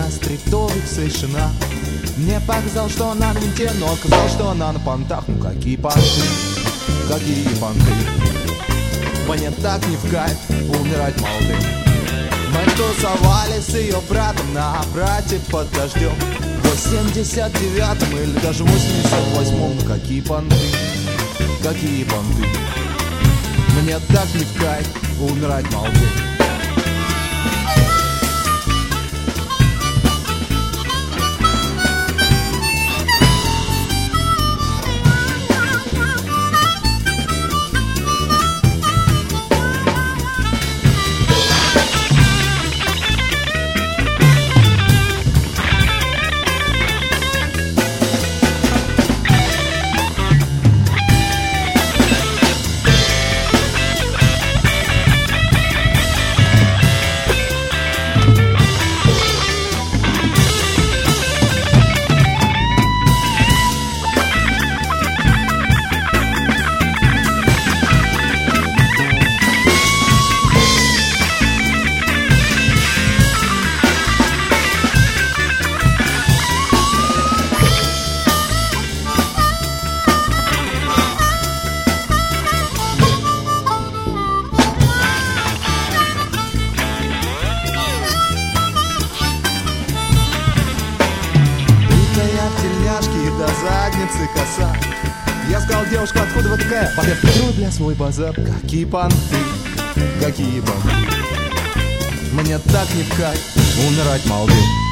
на стритовых совершена. Мне показал, что она на винте, но оказалось, что она на понтах. Ну какие понты, какие понты. Мне так не в кайф умирать молодым. Мы тусовались с ее братом на брате под дождем в 89-м или даже 88-м. Ну какие понты, какие понты. Мне так не в кайф умирать молодым. До задницы коса. Я сказал: девушка, откуда вы такая? Пока петру для свой базар. Какие понты, какие понты. Мне так не в кайф умирать молодым.